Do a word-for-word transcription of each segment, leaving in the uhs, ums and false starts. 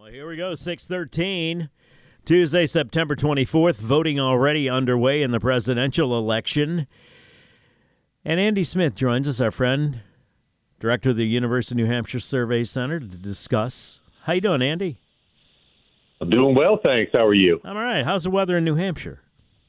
Well, here we go, six thirteen, Tuesday, September twenty-fourth. Voting already underway in the presidential election. And Andy Smith joins us, our friend, director of the University of New Hampshire Survey Center, to discuss. How you doing, Andy? I'm doing well, thanks. How are you? I'm all right. How's the weather in New Hampshire?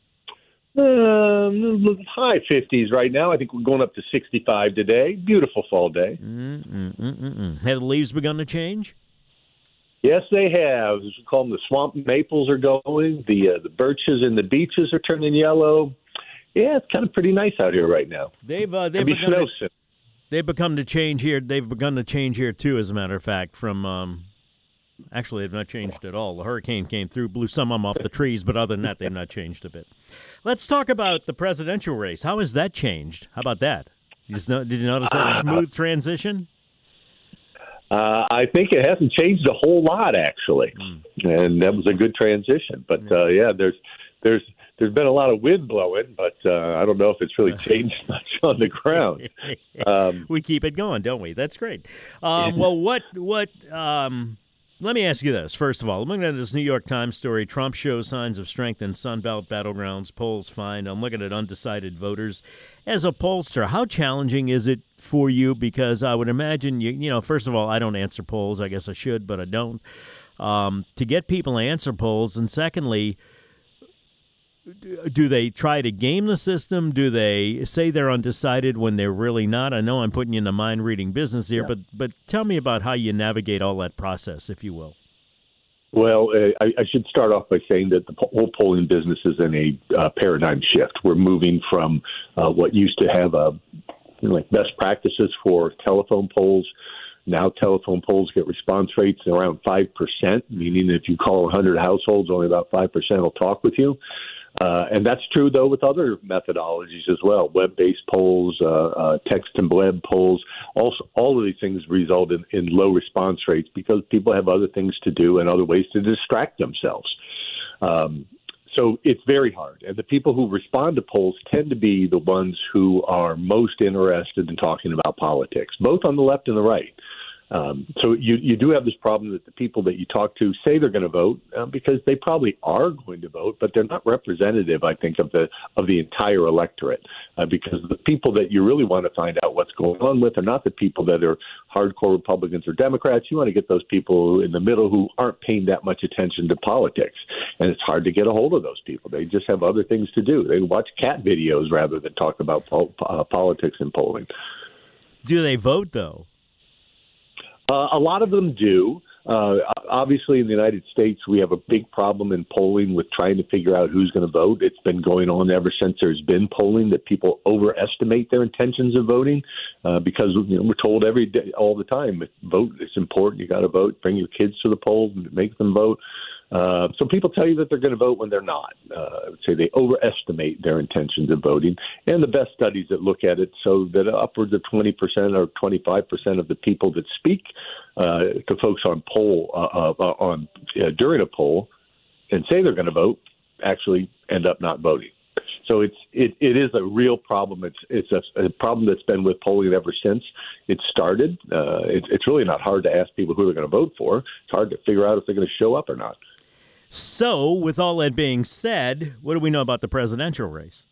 Um, high fifties right now. I think we're going up to sixty-five today. Beautiful fall day. Mm-mm-mm-mm. Have the leaves begun to change? Yes, they have. As we call them, the swamp maples are going. The uh, the birches and the beeches are turning yellow. Yeah, it's kind of pretty nice out here right now. They've uh, they've It'll be begun snow to, soon. they've become to change here. They've begun to change here too. As a matter of fact, from um, actually they've not changed at all. The hurricane came through, blew some of them off the trees, but other than that, they've not changed a bit. Let's talk about the presidential race. How has that changed? How about that? You just know, did you notice that smooth transition? Uh, I think it hasn't changed a whole lot, actually, mm. and that was a good transition. But uh, yeah, there's there's there's been a lot of wind blowing, but uh, I don't know if it's really changed much on the ground. Um, we keep it going, don't we? That's great. Um, well, what what? Um, let me ask you this. First of all, I'm looking at this New York Times story. Trump shows signs of strength in Sunbelt battlegrounds. Polls find. I'm looking at undecided voters. As a pollster, how challenging is it for you? Because I would imagine, you you know, first of all, I don't answer polls. I guess I should, but I don't. Um, to get people to answer polls. And secondly, do they try to game the system? Do they say they're undecided when they're really not? I know I'm putting you in the mind-reading business here, yeah. but but tell me about how you navigate all that process, if you will. Well, uh, I, I should start off by saying that the whole polling business is in a uh, paradigm shift. We're moving from uh, what used to have a, you know, like best practices for telephone polls. Now telephone polls get response rates around five percent, meaning if you call one hundred households, only about five percent will talk with you. Uh, and that's true, though, with other methodologies as well. Web-based polls, uh, uh, text and web polls, also, all of these things result in, in low response rates because people have other things to do and other ways to distract themselves. Um, so it's very hard. And the people who respond to polls tend to be the ones who are most interested in talking about politics, both on the left and the right. Um, so you, you do have this problem that the people that you talk to say they're going to vote uh, because they probably are going to vote, but they're not representative, I think, of the of the entire electorate uh, because the people that you really want to find out what's going on with are not the people that are hardcore Republicans or Democrats. You want to get those people in the middle who aren't paying that much attention to politics, and it's hard to get a hold of those people. They just have other things to do. They watch cat videos rather than talk about po- uh, politics and polling. Do they vote, though? Uh, a lot of them do. Uh, obviously, in the United States, we have a big problem in polling with trying to figure out who's going to vote. It's been going on ever since there's been polling that people overestimate their intentions of voting uh, because you know, we're told every day, all the time, vote. It's important. You got to vote. Bring your kids to the polls and make them vote. Uh, so people tell you that they're going to vote when they're not. Uh, I would say they overestimate their intentions of voting. And the best studies that look at it show that upwards of twenty percent or twenty-five percent of the people that speak uh, to folks on poll uh, uh, on uh, during a poll and say they're going to vote actually end up not voting. So it's it, it is a real problem. It's it's a, a problem that's been with polling ever since it started. Uh, it, it's really not hard to ask people who they're going to vote for. It's hard to figure out if they're going to show up or not. So, with all that being said, what do we know about the presidential race?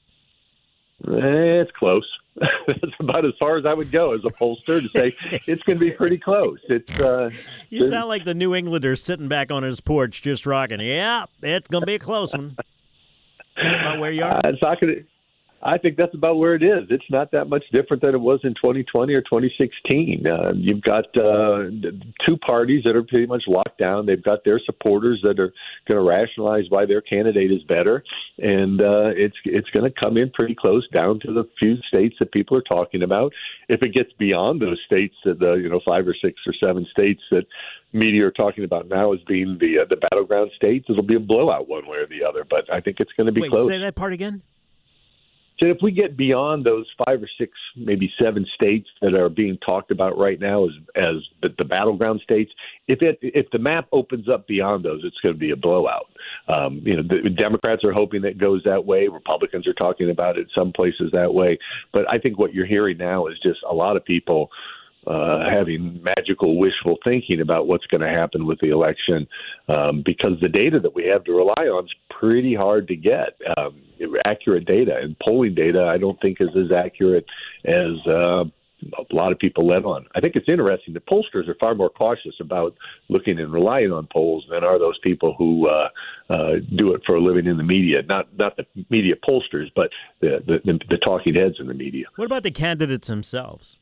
It's close. That's about as far as I would go as a pollster to say it's going to be pretty close. It's uh, you sound like the New Englander sitting back on his porch just rocking. Yeah, it's going to be a close one. About where you are? Uh, it's not going to. I think that's about where it is. It's not that much different than it was in twenty twenty or twenty sixteen. Uh, you've got uh, two parties that are pretty much locked down. They've got their supporters that are going to rationalize why their candidate is better, and uh, it's it's going to come in pretty close down to the few states that people are talking about. If it gets beyond those states, that the you know five or six or seven states that media are talking about now as being the uh, the battleground states, it'll be a blowout one way or the other. But I think it's going to be Wait, close. Say that part again. So if we get beyond those five or six, maybe seven states that are being talked about right now as as the, the battleground states, if it if the map opens up beyond those, it's going to be a blowout. Um, you know, the Democrats are hoping that goes that way. Republicans are talking about it some places that way. But I think what you're hearing now is just a lot of people uh, having magical wishful thinking about what's going to happen with the election, um, because the data that we have to rely on is pretty hard to get. Um, accurate data, and polling data I don't think is as accurate as uh, a lot of people let on. I think it's interesting that pollsters are far more cautious about looking and relying on polls than are those people who uh, uh, do it for a living in the media. Not not the media pollsters, but the, the, the talking heads in the media. What about the candidates themselves?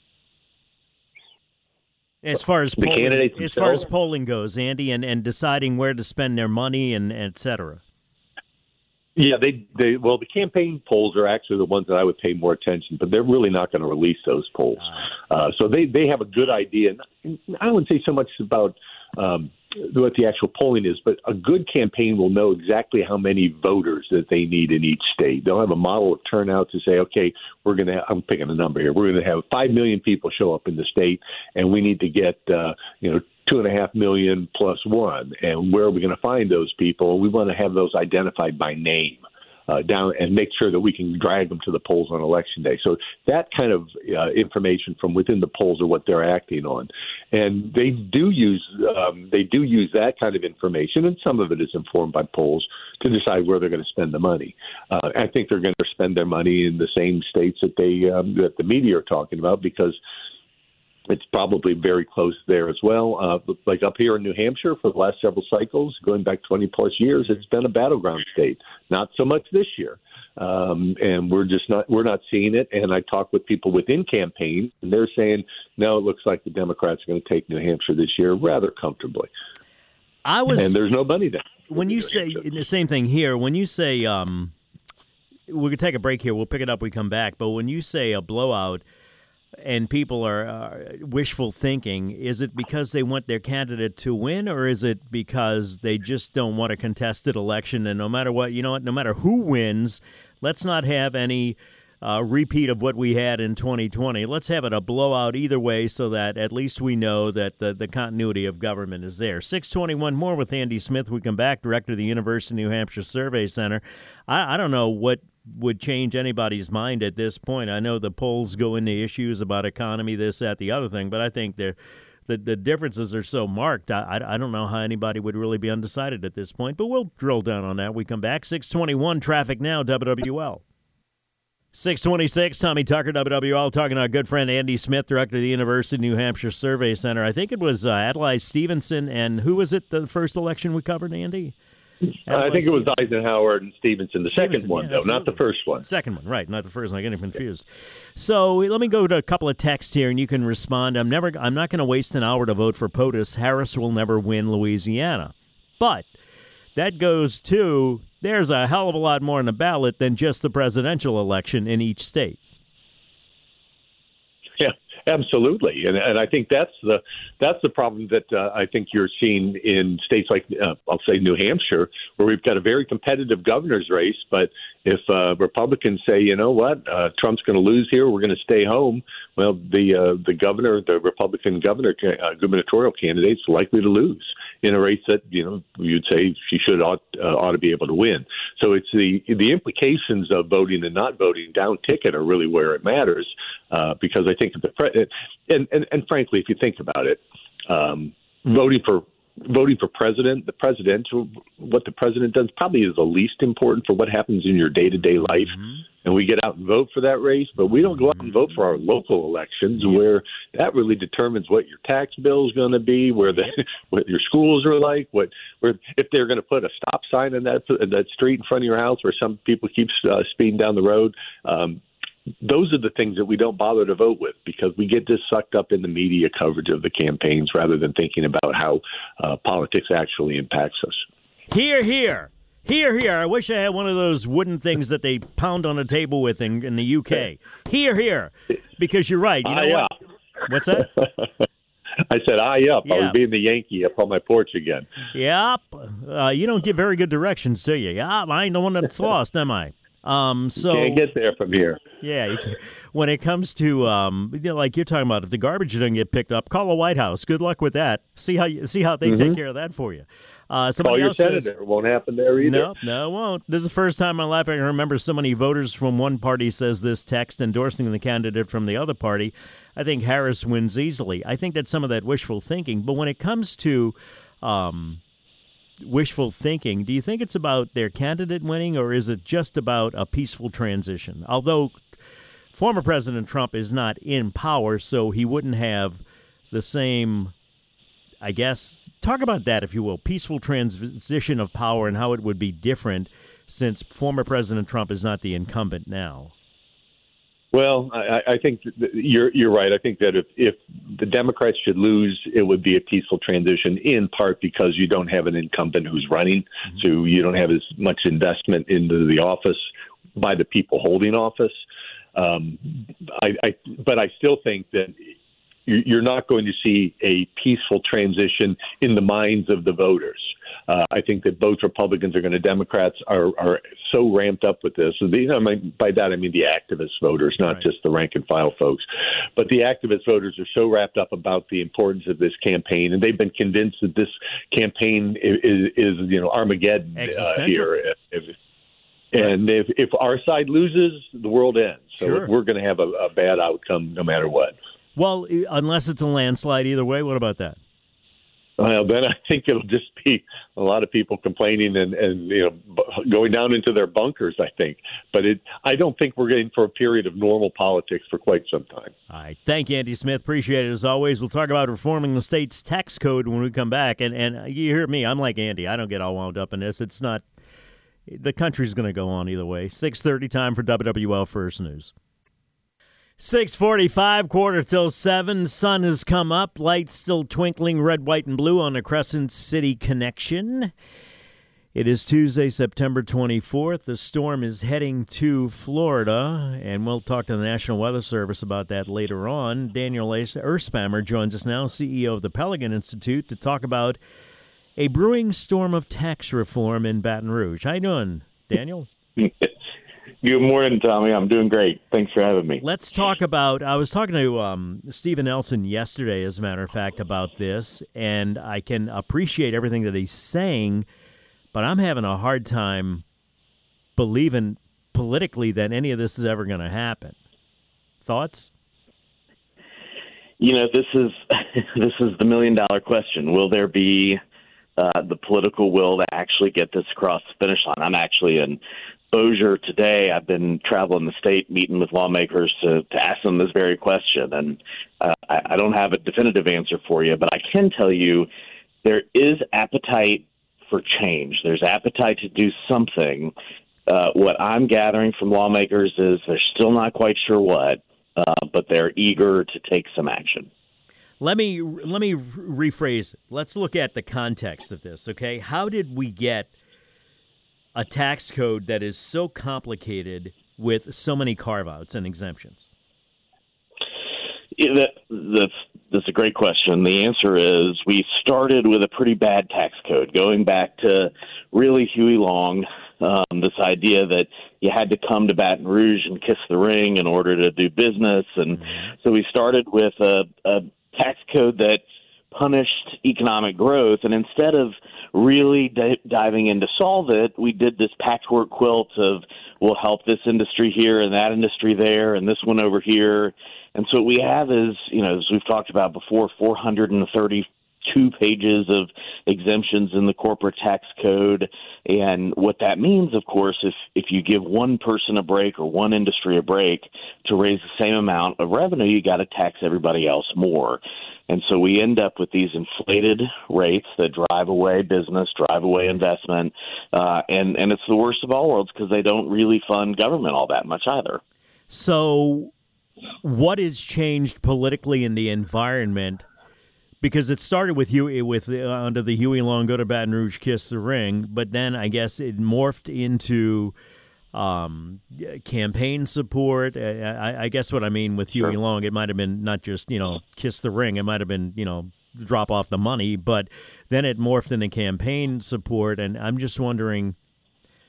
As far as the polling, candidates as far as themselves? polling goes, Andy, and, and deciding where to spend their money and et cetera. Yeah, they, they well, the campaign polls are actually the ones that I would pay more attention, but they're really not going to release those polls. Uh, so they, they have a good idea. And I wouldn't say so much about um, what the actual polling is, but a good campaign will know exactly how many voters that they need in each state. They'll have a model of turnout to say, okay, we're going to, I'm picking a number here, we're going to have five million people show up in the state, and we need to get, uh, you know, two and a half million plus one. And where are we going to find those people? We want to have those identified by name uh, down and make sure that we can drag them to the polls on election day. So that kind of uh, information from within the polls are what they're acting on. And they do use um, they do use that kind of information, and some of it is informed by polls, to decide where they're going to spend the money. Uh, I think they're going to spend their money in the same states that they um, that the media are talking about, because it's probably very close there as well. Uh, like up here in New Hampshire, for the last several cycles, going back twenty plus years, it's been a battleground state. Not so much this year, um, and we're just not we're not seeing it. And I talk with people within campaign, and they're saying, no, it looks like the Democrats are going to take New Hampshire this year rather comfortably. I was, and there's no money there. When you say the same thing here, when you say um, we could take a break here, we'll pick it up. We come back, but when you say a blowout, and people are uh, wishful thinking, is it because they want their candidate to win, or is it because they just don't want a contested election? And no matter what, you know what, no matter who wins, let's not have any uh, repeat of what we had in twenty twenty. Let's have it a blowout either way, so that at least we know that the, the continuity of government is there. six twenty-one more with Andy Smith. We come back, director of the University of New Hampshire Survey Center. I, I don't know what would change anybody's mind at this point. I know the polls go into issues about economy, this, that, the other thing, but I think they're, the the differences are so marked. I, I, I don't know how anybody would really be undecided at this point, but we'll drill down on that. We come back. six twenty-one, traffic now, W W L. six twenty-six, Tommy Tucker, W W L, talking to our good friend Andy Smith, director of the University of New Hampshire Survey Center. I think it was uh, Adlai Stevenson, and who was it the first election we covered, Andy? Adlai I think Stevenson. It was Eisenhower and Stevenson, the Stevenson, second one, yeah, though, absolutely. not the first one. Second one, right, not the first one. I'm getting confused. So let me go to a couple of texts here, and you can respond. I'm never, I'm not going to waste an hour to vote for POTUS. Harris will never win Louisiana. But that goes to, there's a hell of a lot more on the ballot than just the presidential election in each state. Yeah, absolutely, and and I think that's the that's the problem that uh, I think you're seeing in states like uh, I'll say New Hampshire, where we've got a very competitive governor's race. But if uh, Republicans say, you know what, uh, Trump's going to lose here, we're going to stay home. Well, the uh, the governor, the Republican governor uh, gubernatorial candidate's likely to lose in a race that, you know, you'd say she should ought uh, ought to be able to win. So it's the the implications of voting and not voting down ticket are really where it matters, uh, because I think the pre- and, and and frankly, if you think about it, um, voting for voting for president, the president, what the president does probably is the least important for what happens in your day to day life. Mm-hmm. And we get out and vote for that race, but we don't go out and vote for our local elections, where that really determines what your tax bill is going to be, where the what your schools are like, what where if they're going to put a stop sign in that in that street in front of your house where some people keep uh, speeding down the road. Um, those are the things that we don't bother to vote with, because we get just sucked up in the media coverage of the campaigns rather than thinking about how uh, politics actually impacts us. Hear, hear. Hear, hear. I wish I had one of those wooden things that they pound on a table with in, in the U K. Hear, hear. Because you're right. You know Aye what? Up. What's that? I said, aye up. Yeah. I was being the Yankee up on my porch again. Yep. Uh, you don't give very good directions, do you? Yeah, I ain't the one that's lost, am I? Um, so you can't get there from here. Yeah, you can, when it comes to um, you know, like you're talking about, if the garbage doesn't get picked up, call the White House. Good luck with that. See how you see how they mm-hmm. take care of that for you. Uh, Call your else senator. Says, it won't happen there either. No, no, it won't. This is the first time in my life I can remember so many voters from one party says this text endorsing the candidate from the other party. I think Harris wins easily. I think that's some of that wishful thinking. But when it comes to um, wishful thinking, do you think it's about their candidate winning, or is it just about a peaceful transition? Although former President Trump is not in power, so he wouldn't have the same, I guess, talk about that, if you will, peaceful transition of power and how it would be different since former President Trump is not the incumbent now. Well, I, I think you're you're right. I think that if, if the Democrats should lose, it would be a peaceful transition, in part because you don't have an incumbent who's running, mm-hmm. so you don't have as much investment into the office by the people holding office. Um, I, I, but I still think that you're not going to see a peaceful transition in the minds of the voters. Uh, I think that both Republicans are going to, Democrats are, are so ramped up with this. And the, you know, by that, I mean the activist voters, not right. just the rank and file folks. But the activist voters are so wrapped up about the importance of this campaign, and they've been convinced that this campaign is, is, is you know, Armageddon uh, here. If, and if, if our side loses, the world ends. So sure. we're going to have a, a bad outcome no matter what. Well, unless it's a landslide either way, what about that? Well, then I think it'll just be a lot of people complaining and, and you know going down into their bunkers, I think. But it, I don't think we're getting for a period of normal politics for quite some time. All right. Thank you, Andy Smith. Appreciate it as always. We'll talk about reforming the state's tax code when we come back. And, and you hear me, I'm like Andy. I don't get all wound up in this. It's not – the country's going to go on either way. six thirty time for W W L First News. six forty-five, quarter till seven. Sun has come up. Lights still twinkling red, white, and blue on the Crescent City connection. It is Tuesday, September twenty-fourth. The storm is heading to Florida, and we'll talk to the National Weather Service about that later on. Daniel Earspammer joins us now, C E O of the Pelican Institute, to talk about a brewing storm of tax reform in Baton Rouge. How you doing, Daniel? Good morning, Tommy. I'm doing great. Thanks for having me. Let's talk about, I was talking to um, Stephen Nelson yesterday, as a matter of fact, about this, and I can appreciate everything that he's saying, but I'm having a hard time believing politically that any of this is ever going to happen. Thoughts? You know, this is this is the million-dollar question. Will there be uh, the political will to actually get this across the finish line? I'm actually in Bossier today. I've been traveling the state, meeting with lawmakers to, to ask them this very question, and uh, I, I don't have a definitive answer for you, but I can tell you there is appetite for change. There's appetite to do something. Uh, what I'm gathering from lawmakers is they're still not quite sure what, uh, but they're eager to take some action. Let me let me rephrase it. Let's look at the context of this, okay? How did we get a tax code that is so complicated with so many carve-outs and exemptions? Yeah, that, that's, that's a great question. The answer is we started with a pretty bad tax code, going back to really Huey Long, um, this idea that you had to come to Baton Rouge and kiss the ring in order to do business. And mm-hmm. so we started with a, a tax code that punished economic growth, and instead of really d- diving in to solve it, we did this patchwork quilt of we'll help this industry here and that industry there and this one over here. And so what we have is, you know, as we've talked about before, four hundred thirty-two pages of exemptions in the corporate tax code. And what that means, of course, if, if you give one person a break or one industry a break to raise the same amount of revenue, you got to tax everybody else more. And so we end up with these inflated rates that drive away business, drive away investment, uh, and, and it's the worst of all worlds because they don't really fund government all that much either. So what has changed politically in the environment? Because it started with Huey, with uh, under the Huey Long, go to Baton Rouge, kiss the ring, but then I guess it morphed into um, campaign support. I, I guess what I mean with Huey Sure. Long, it might have been not just, you know, kiss the ring. It might have been, you know, drop off the money, but then it morphed into campaign support. And I'm just wondering,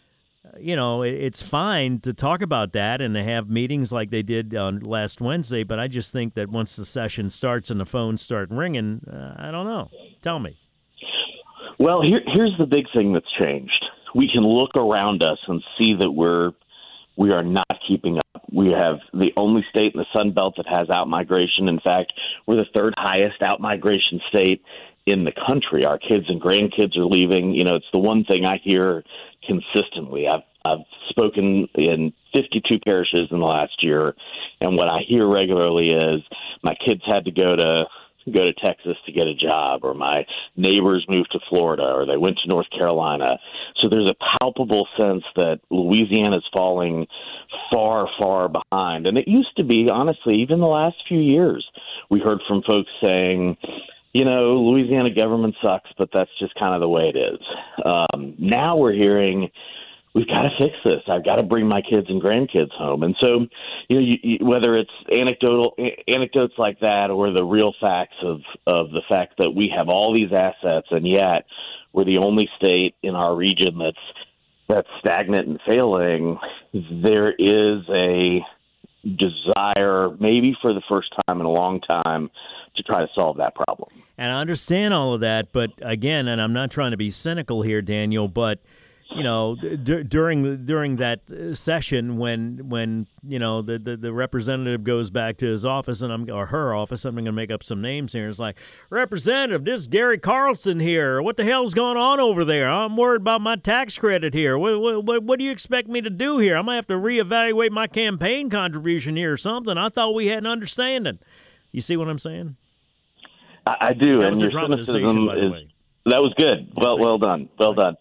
you know, it, it's fine to talk about that and to have meetings like they did on last Wednesday. But I just think that once the session starts and the phones start ringing, uh, I don't know. Tell me. Well, here, here's the big thing that's changed. We can look around us and see that we're we are not keeping up. We have the only state in the Sun Belt that has outmigration. In fact, we're the third highest outmigration state in the country. Our kids and grandkids are leaving. You know, it's the one thing I hear consistently. I've I've spoken in fifty-two parishes in the last year, and what I hear regularly is my kids had to go to go to Texas to get a job, or my neighbors moved to Florida, or they went to North Carolina. So there's a palpable sense that Louisiana's falling far, far behind. And it used to be, honestly, even the last few years, we heard from folks saying, you know, Louisiana government sucks, but that's just kind of the way it is. Um, now we're hearing, we've got to fix this. I've got to bring my kids and grandkids home. And so, you know, you, you, whether it's anecdotal anecdotes like that or the real facts of, of the fact that we have all these assets, and yet we're the only state in our region that's that's stagnant and failing, there is a desire, maybe for the first time in a long time, to try to solve that problem. And I understand all of that, but again, and I'm not trying to be cynical here, Daniel, but you know, d- during during that session when when you know the, the, the representative goes back to his office and I'm or her office, I'm going to make up some names here. It's like, Representative, this is Gary Carlson here. What the hell's going on over there? I'm worried about my tax credit here. What what what, what do you expect me to do here? I'm gonna have to reevaluate my campaign contribution here or something. I thought we had an understanding. You see what I'm saying? I, I do, that and was your cynicism by the is way. That was good. Well, well done, well done.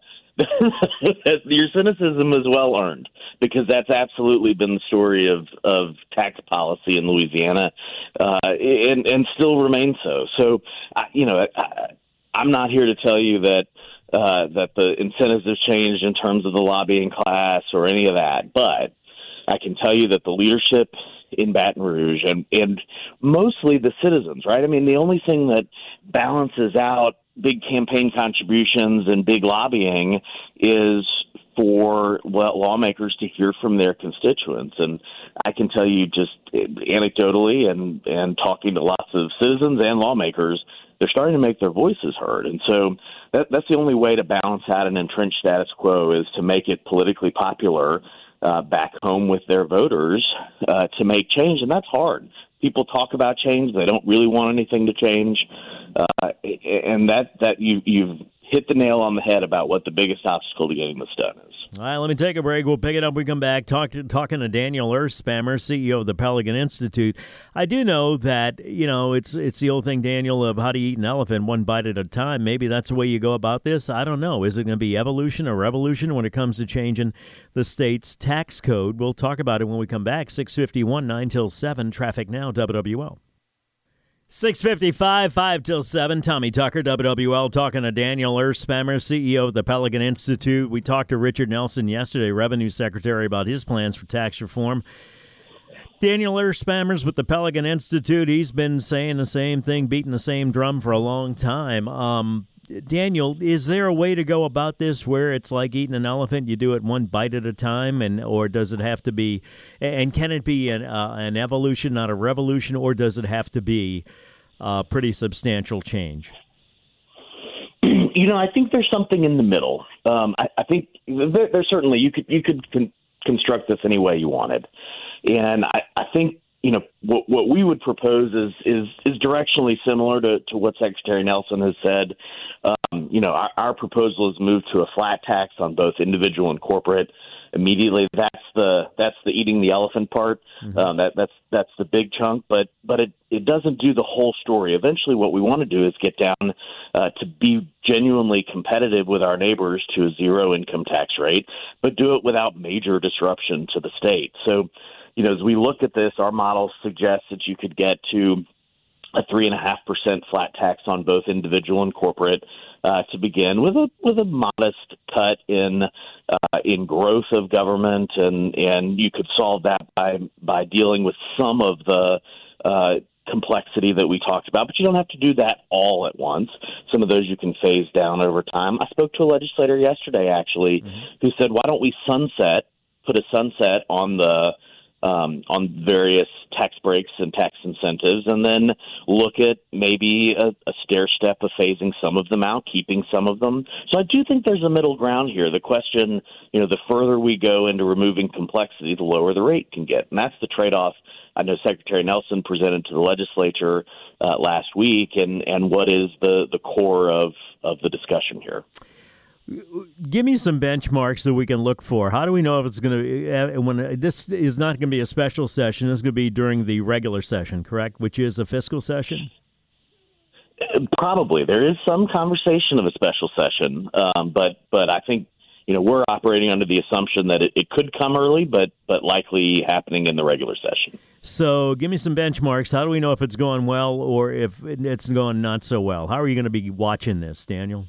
Your cynicism is well earned, because that's absolutely been the story of, of tax policy in Louisiana, uh, and, and still remains so. So, I, you know, I, I'm not here to tell you that uh, that the incentives have changed in terms of the lobbying class or any of that, but I can tell you that the leadership in Baton Rouge and, and mostly the citizens, right? I mean, the only thing that balances out big campaign contributions and big lobbying is for well, lawmakers to hear from their constituents. And I can tell you just anecdotally and, and talking to lots of citizens and lawmakers, they're starting to make their voices heard. And so that, that's the only way to balance out an entrenched status quo, is to make it politically popular uh, back home with their voters uh, to make change. And that's hard. People talk about change. They don't really want anything to change. Uh, and that, that you, you've hit the nail on the head about what the biggest obstacle to getting this done is. All right, let me take a break. We'll pick it up when we come back. Talk to, talking to Daniel Earthspammer, C E O of the Pelican Institute. I do know that, you know, it's it's the old thing, Daniel, of how to eat an elephant one bite at a time. Maybe that's the way you go about this. I don't know. Is it going to be evolution or revolution when it comes to changing the state's tax code? We'll talk about it when we come back. six fifty-one, nine till seven. Traffic now, W W L. six fifty-five, five till seven. Tommy Tucker, W W L, talking to Daniel Earthspammer, C E O of the Pelican Institute. We talked to Richard Nelson yesterday, Revenue Secretary, about his plans for tax reform. Daniel Earthspammer's with the Pelican Institute. He's been saying the same thing, beating the same drum for a long time. Um, Daniel, is there a way to go about this where it's like eating an elephant? You do it one bite at a time, and or does it have to be, and can it be an, uh, an evolution, not a revolution, or does it have to be a pretty substantial change? You know, I think there's something in the middle. Um, I, I think there, there's certainly, you could you could con- construct this any way you wanted. And I, I think, you know, what, what we would propose is is, is directionally similar to, to what Secretary Nelson has said. Um, you know, our, our proposal is moved to a flat tax on both individual and corporate. Immediately, that's the that's the eating the elephant part. Mm-hmm. Um, that that's that's the big chunk, but but it, it doesn't do the whole story. Eventually, what we want to do is get down uh, to be genuinely competitive with our neighbors to a zero income tax rate, but do it without major disruption to the state. So, you know, as we look at this, our model suggests that you could get to a three and a half percent flat tax on both individual and corporate uh, to begin with a with a modest cut in uh, in growth of government, and, and you could solve that by by dealing with some of the uh, complexity that we talked about, but you don't have to do that all at once. Some of those you can phase down over time. I spoke to a legislator yesterday, actually, mm-hmm. who said, why don't we sunset, put a sunset on the um, on various tax breaks and tax incentives, and then look at maybe a, a stair step of phasing some of them out, keeping some of them. So I do think there's a middle ground here. The question, you know, the further we go into removing complexity, the lower the rate can get. And that's the trade-off I know Secretary Nelson presented to the legislature uh, last week, and, and what is the, the core of, of the discussion here. Give me some benchmarks that we can look for. How do we know if it's going to, when this is not going to be a special session, this is going to be during the regular session, correct, which is a fiscal session? Probably. There is some conversation of a special session, um, but but I think, you know, we're operating under the assumption that it, it could come early, but but likely happening in the regular session. So give me some benchmarks. How do we know if it's going well or if it's going not so well? How are you going to be watching this, Daniel?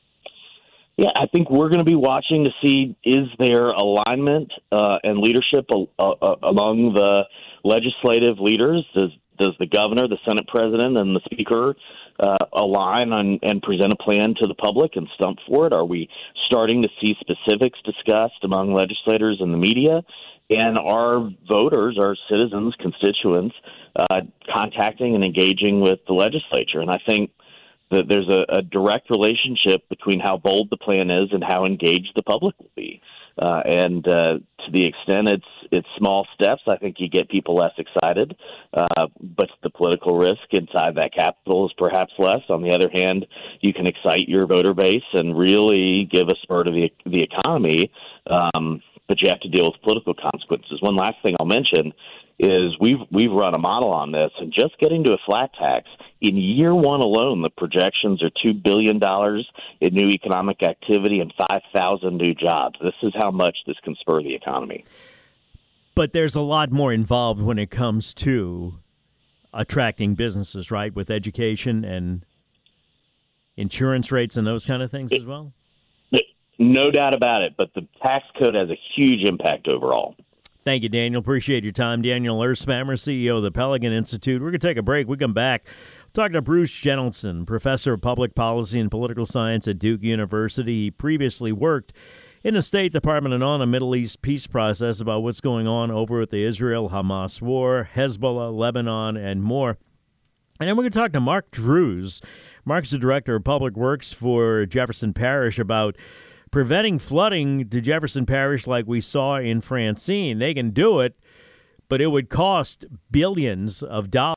Yeah, I think we're going to be watching to see, is there alignment uh, and leadership uh, uh, among the legislative leaders? Does does the governor, the Senate president, and the speaker uh, align on, and present a plan to the public and stump for it? Are we starting to see specifics discussed among legislators and the media? And our voters, our citizens, constituents, uh, contacting and engaging with the legislature? And I think that there's a, a direct relationship between how bold the plan is and how engaged the public will be. Uh, and uh, to the extent it's it's small steps, I think you get people less excited. Uh, but the political risk inside that capital is perhaps less. On the other hand, you can excite your voter base and really give a spur to the the economy. Um, but you have to deal with political consequences. One last thing I'll mention is we've we've run a model on this, and just getting to a flat tax, in year one alone, the projections are two billion dollars in new economic activity and five thousand new jobs. This is how much this can spur the economy. But there's a lot more involved when it comes to attracting businesses, right, with education and insurance rates and those kind of things as well? No doubt about it, but the tax code has a huge impact overall. Thank you, Daniel. Appreciate your time. Daniel Erspamer, C E O of the Pelican Institute. We're going to take a break. We come back. We'll talk to Bruce Jentleson, professor of public policy and political science at Duke University. He previously worked in the State Department and on the Middle East peace process about what's going on over at the Israel-Hamas war, Hezbollah, Lebanon, and more. And then we're going to talk to Mark Drews. Mark's the director of public works for Jefferson Parish about preventing flooding to Jefferson Parish like we saw in Francine. They can do it, but it would cost billions of dollars.